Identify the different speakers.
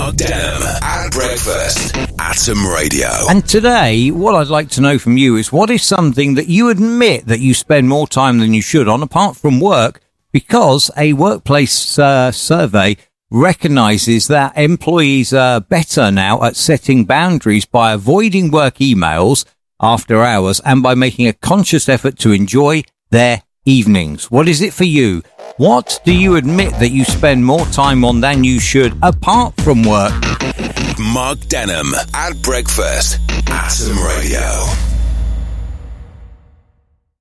Speaker 1: Mark Denham at breakfast. Atom Radio.
Speaker 2: And today, what I'd like to know from you is, what is something that you admit that you spend more time than you should on, apart from work, because a workplace survey recognises that employees are better now at setting boundaries by avoiding work emails after hours and by making a conscious effort to enjoy their evenings. What is it for you? What do you admit that you spend more time on than you should, apart from work?
Speaker 1: Mark Denham at breakfast. Atom Radio.